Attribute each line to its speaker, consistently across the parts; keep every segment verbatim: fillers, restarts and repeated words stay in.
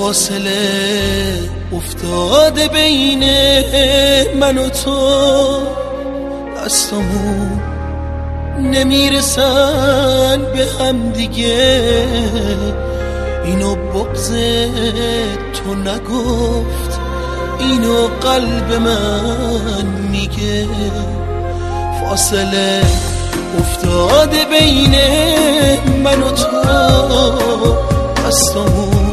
Speaker 1: فاصله افتاده بین من و تو، دستامون نمیرسن به هم دیگه. اینو بغض تو نگفت، اینو قلب من میگه. فاصله افتاده بین من و تو، دستامون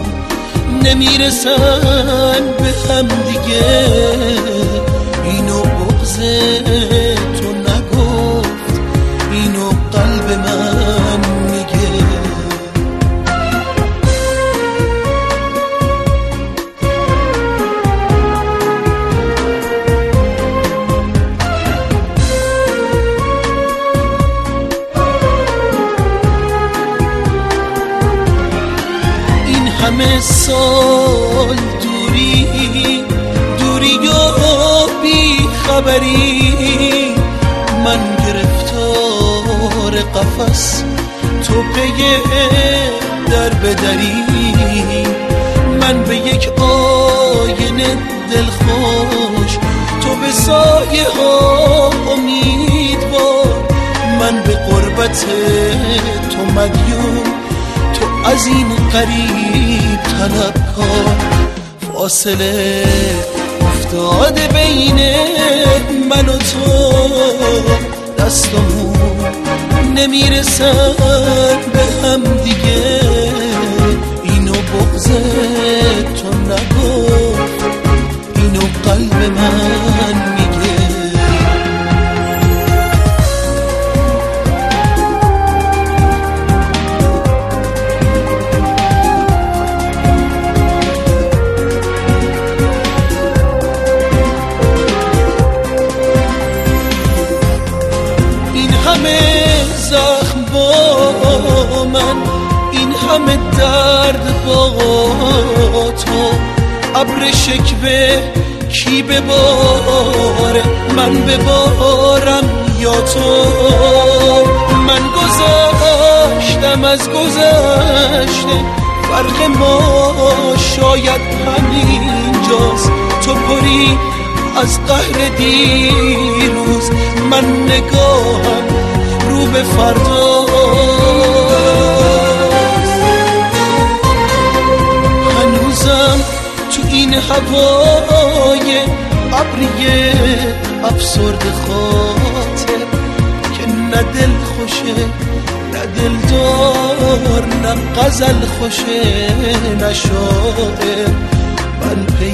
Speaker 1: نمیرسن به هم دیگه. اینو بغض تو نگفت، اینو قلب من میگه. این همه سال دوری دوری و بی خبری، من گرفتار قفس تو پی در بدری. من به یک آینه دلخوش، تو به سایه ها امیدوار. من به قربت تو مدیون، تو از این قریب طلبکار. فاصله افتاده بین من و تو، دستامون نمیرسن به هم دیگه. اینو بغض تو نگفت، اینو قلب من میگه. زخم با من، این همه درد با تو. ابر شکوه کی بباره، من ببارم یا تو؟ من گذشتم از گذشته، فرق ما شاید همینجاست. تو پری از قهر دیروز، من نگاهم رو به فردا. هنوزم تو این هوای ابریه افسرد خاطر، که نه دل خوشه نه دل دار، نه غزل خوشه نه شاعر. من پی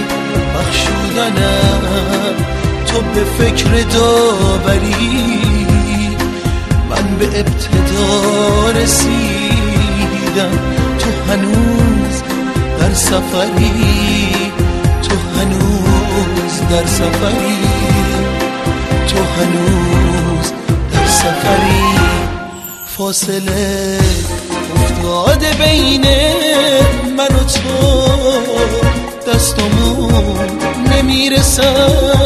Speaker 1: بخشودنم، تو به فکر داوری. من به ابتدا رسیدم، تو هنوز در سفری. تو هنوز در سفری، تو هنوز در سفری. فاصله افتاده بین من و تو، دستامون نمیرسن